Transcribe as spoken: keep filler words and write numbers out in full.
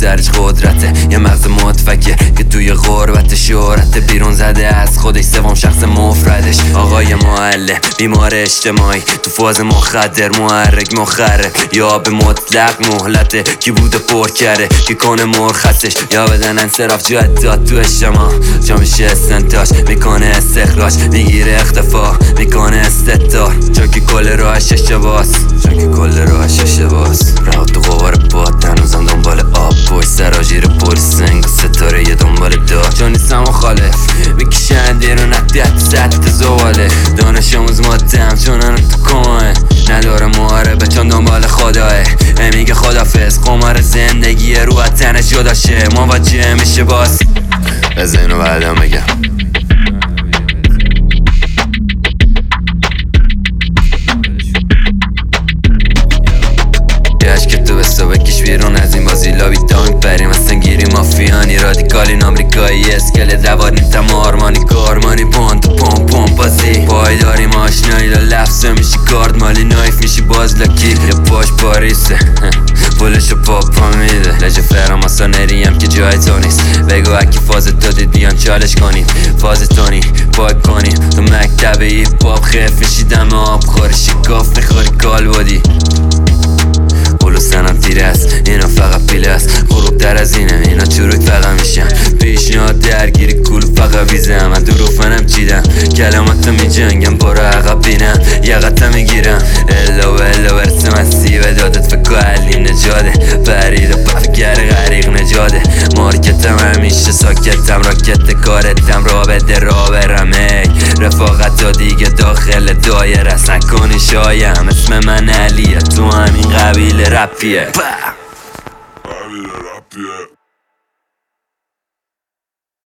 درش قدرته، یه مغز متفکر که توی غربت شهرت، بیرون زده از خودش، سوم شخص مفردش. آقای معلم بیمار اجتماعی تو فاز مخدر، محرک مخرب یا به مطلق مهلته، کی بوده پر کرده کی کنه مرخصش، یا بدن انصراف جداد تو اجتماع، جا میشه استنتاج میکنه استخراج، میگیره اختفا میکنه استدار، چون که کل راهش اشتباس، چون که کل راهش اشتباس. رها تو غبار باد هنوزم دنبال آب، پشت سراجیر پلیس سنگ و ستاره یه دنبال دار، چون نیستم مخالف میکشن دیرون اکتیت ست زواله، دانش آموز مادم چونن تو کماه، نداره محاربه چون دنبال خداه، میگه خدافز قمار زندگی رو تنش جداشه، مواجه میشه باز. از اینو بعدم بگم که تو بستا بکش بیرون از این بازی، لابی تا میپریم اصلا گیری مافیانی، رادیکالین آمریکایی اسکل دواریم تم آرمانی کارمانی، پون تو پون پون بازی پای داریم آشنایی، لفظه میشی کارد مالی نایف میشی باز لکی، یه پاش پاریسه پولشو پاپا میده، لجه فراماسانری هم که جای تو نیست، بگو اکی فاز تو دیدیان چالش کنیم، فاز تونی پاک کنیم، تو مکتب ایپ پاپ خیف میشی دم آب خوری، شکاف میخوری کال بودی بلو سنم تیره است، اینا فقط پیله است، غروب در از اینم اینا چروک فقط میشم، پیشنهاد درگیری کول فقط ویزم، من دروفنم چیدم کلاماتو میجنگم، برو عقب بینم یقتم میگیرم، الا و الا برسم از سیب دادت فکر علی نجاده، برید و بفگر غریق نجاده، مارکتم همیشه ساکتم، راکت کارتم را بده را برم، ای رفاقت ها دیگه داخل دایره، نکنی شایم اسم من علیه، تو همین قبیل رپیه.